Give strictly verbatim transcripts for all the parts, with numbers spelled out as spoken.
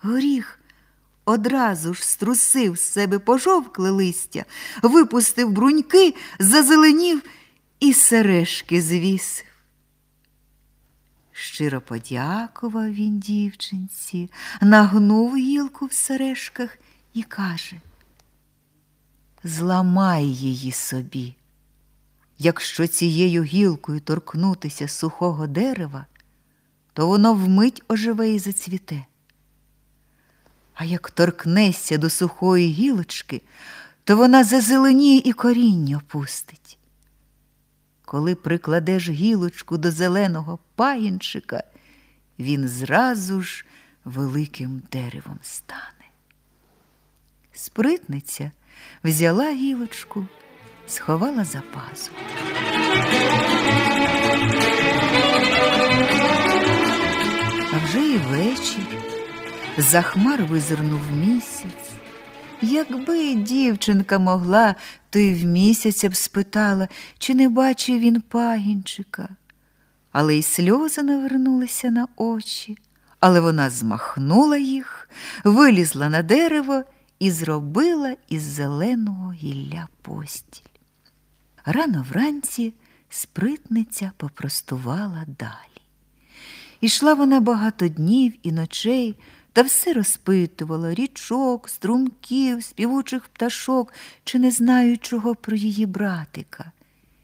Горіх одразу ж струсив з себе пожовкле листя, випустив бруньки, зазеленів і сережки звісив. Щиро подякував він дівчинці, нагнув гілку в сережках і каже: «Зламай її собі. Якщо цією гілкою торкнутися сухого дерева, то воно вмить оживе і зацвіте. А як торкнешся до сухої гілочки, то вона зазеленіє і коріння пустить. Коли прикладеш гілочку до зеленого пагінчика, він зразу ж великим деревом стане». Спритниця взяла гілочку, сховала за пазуху. А вже і вечір. За хмар визирнув місяць. Якби дівчинка могла, то й в місяця б спитала, чи не бачив він пагінчика. Але й сльози навернулися на очі. Але вона змахнула їх, вилізла на дерево і зробила із зеленого гілля постіль. Рано вранці спритниця попростувала далі. Ішла вона багато днів і ночей, та все розпитувала річок, струмків, співучих пташок, чи не знають чого про її братика.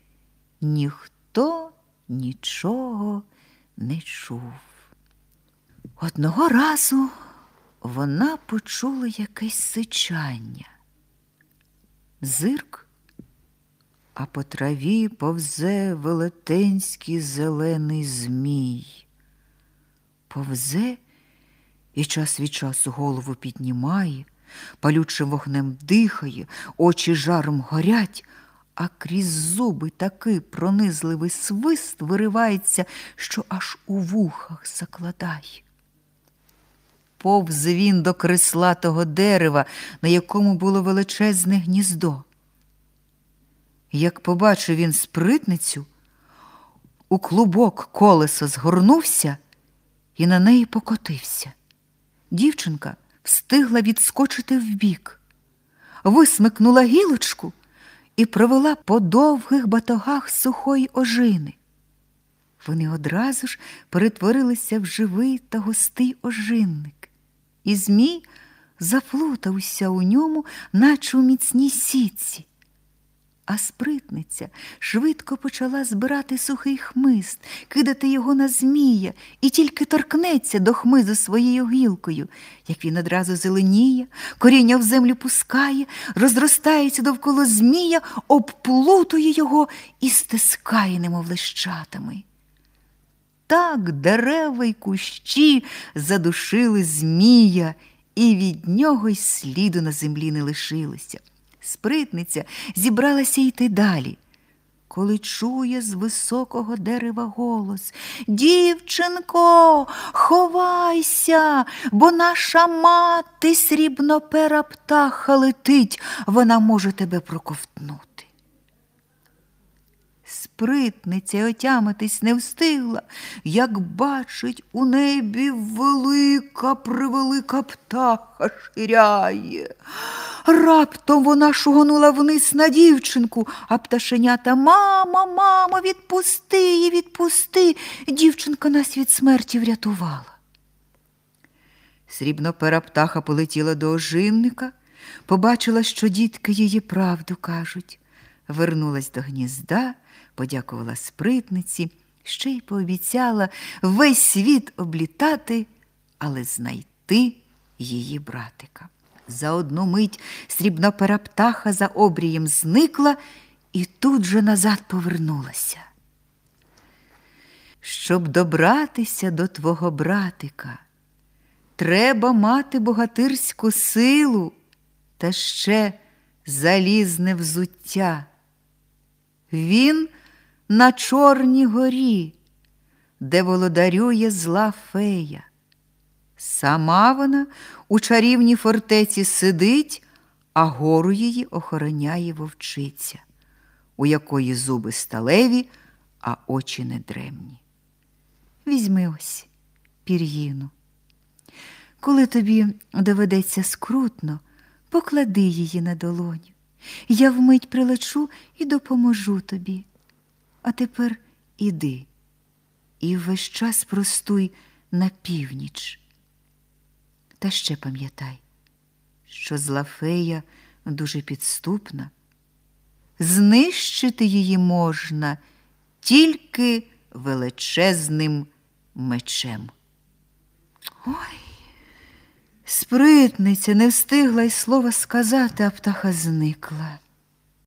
Ніхто нічого не чув. Одного разу вона почула якесь сичання. Зирк, а по траві повзе велетенський зелений змій. Повзе і час від часу голову піднімає, палючим вогнем дихає, очі жаром горять, а крізь зуби такий пронизливий свист виривається, що аж у вухах закладає. Повз він до крислатого дерева, на якому було величезне гніздо. Як побачив він спритницю, у клубок колесо згорнувся і на неї покотився. Дівчинка встигла відскочити вбік, висмикнула гілочку і провела по довгих батогах сухої ожини. Вони одразу ж перетворилися в живий та густий ожинник, і змій заплутався у ньому, наче у міцній сітці. А спритниця швидко почала збирати сухий хмиз, кидати його на змія, і тільки торкнеться до хмизу своєю гілкою, як він одразу зеленіє, коріння в землю пускає, розростається довкола змія, обплутує його і стискає, немов лещатами. Так дерева й кущі задушили змія, і від нього й сліду на землі не лишилося. Спритниця зібралася йти далі, коли чує з високого дерева голос: «Дівчинко, ховайся, бо наша мати срібнопера птаха летить, вона може тебе проковтнути». Спритниця отямитись не встигла, як бачить, у небі велика превелика птаха ширяє. Раптом вона шугонула вниз на дівчинку, а пташенята: «Мамо, мамо, відпусти її, відпусти!» Дівчинка нас від смерті врятувала. Срібнопера птаха полетіла до ожинника, побачила, що дітки її правду кажуть. Вернулась до гнізда, подякувала спритниці, ще й пообіцяла весь світ облітати, але знайти її братика. За одну мить срібнопера птаха за обрієм зникла і тут же назад повернулася. Щоб добратися до твого братика, треба мати богатирську силу та ще залізне взуття. Він на Чорній горі, де володарює зла фея. Сама вона у чарівній фортеці сидить, а гору її охороняє вовчиця, у якої зуби сталеві, а очі недремні. Візьми ось пір'їну. Коли тобі доведеться скрутно, поклади її на долоню. Я вмить прилечу і допоможу тобі. А тепер іди і весь час простуй на північ. Та ще пам'ятай, що зла фея дуже підступна. Знищити її можна тільки величезним мечем. Ой, спритниця не встигла й слова сказати, а птаха зникла.